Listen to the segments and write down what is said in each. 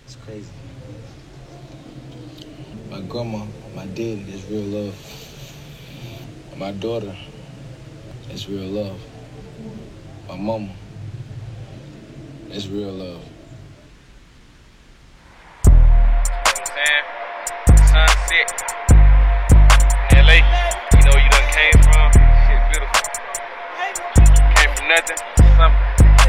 It's crazy. My grandma, my daddy, that's real love. My daughter, that's real love. My mama, that's real love. Sunset, LA, you know where you done came from. Shit beautiful. Came from nothing, something.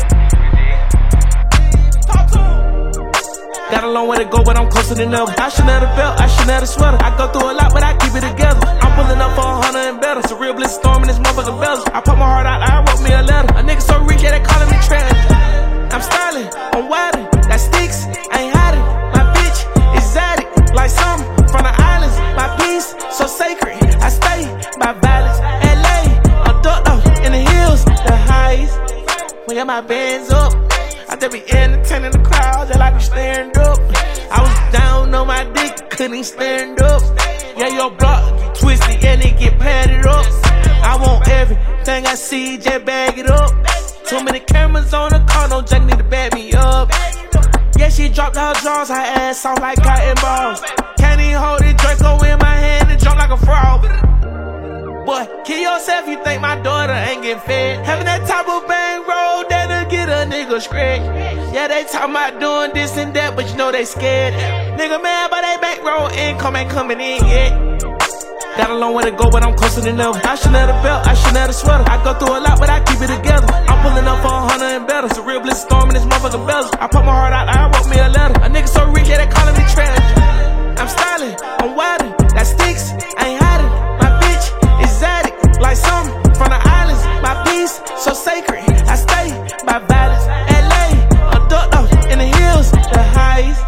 Got a long way to go, but I'm closer than ever. I shouldn't have a belt, I shouldn't have a sweater. I go through a lot, but I keep it together. I'm pulling up for 100 and better. It's a real bliss storm in this motherfucking bells. I put my heart out, I wrote me a letter. A nigga so rich, yeah, they calling me treasure. I'm styling, I'm wildin', that sticks, I ain't hiding. My bitch, exotic, like something from the islands. My peace, so sacred, I stay by violence. LA, I'm ducked off in the hills, the highest. We got my bands up. I just be entertaining the crowd, just like we stand up. I was down on my dick, couldn't stand up. Yeah, your block get twisted and it get padded up. I want everything I see, just bag it up. Too many cameras on the car, no jack need to back me up. Yeah, she dropped her drawers, her ass off like cotton balls. Can't even hold it, Draco in my hand and jump like a frog. Boy, kill yourself, you think my daughter ain't getting fed. Having that type of bang roll, that'll get a nigga scratch. Yeah, they talking about doing this and that, but you know they scared. Nigga mad, but they bankroll income ain't coming in yet. Got a long way to go, but I'm closer than ever. I shouldn't have a belt, I shouldn't have a sweater. I go through a lot, but I keep it together. I'm pulling up for 100 and better. It's a real bliss storm in this motherfucking bells. I put my heart out, I wrote me a letter. A nigga so rich, yeah, they calling me treasure. I'm styling, I'm wildin', that sticks, I ain't hiding. My bitch, exotic, like something from the islands. My peace, so sacred, I stay by violence. LA, I'm ducked off in the hills, the highest.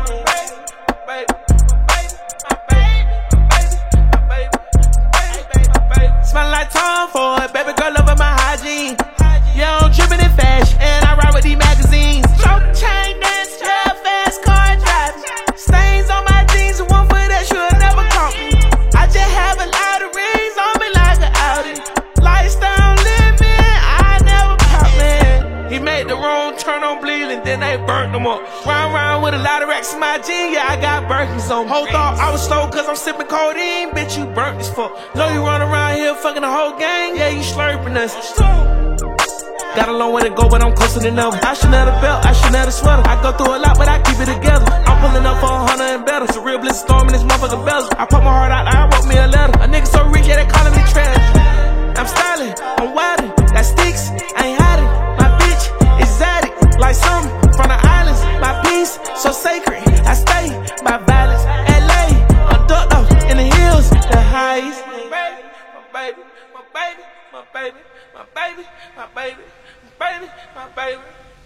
Smell like Tom Ford, baby girl over my hygiene. Yeah, I'm drippin' in fashion, and I ride with these magazines. Choke chain dance, yeah, fast car driving. Stains on my jeans, and one for that you'll never caught me. I just have a lot of rings on me like an Audi. Lifestyle living, I never caught, man. He made the wrong turn on bleeding, then they burnt them up. Round with a lot of racks in my jeans, yeah, I got Birkins on. Whole thought I was slow cause I'm sipping codeine, bitch, you burnt as fuck. Know you run around here fucking the whole gang, yeah, you slurping us. Got a long way to go, but I'm closer than ever. I shouldn't have a belt, I shouldn't have a sweater. I go through a lot, but I keep it together. I'm pulling up for 100 and better. It's a real bliss storm in this motherfucking bells. I put my heart out, I wrote me a letter. A nigga so rich, yeah, they calling me treasure. I'm styling, I'm wildin', that sticks, I ain't hiding. My bitch, exotic, like something from the islands. My peace, so sacred, I stay by violence. LA, I'm ducked off in the hills, the highest. My baby, my baby, my baby, my baby, my baby, my baby, my baby.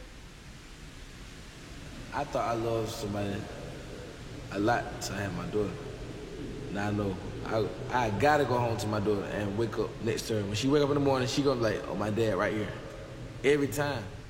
I thought I loved somebody a lot until I had my daughter. Now I know I gotta go home to my daughter and wake up next to her. When she wake up in the morning, she gonna be like, oh, my dad right here. Every time.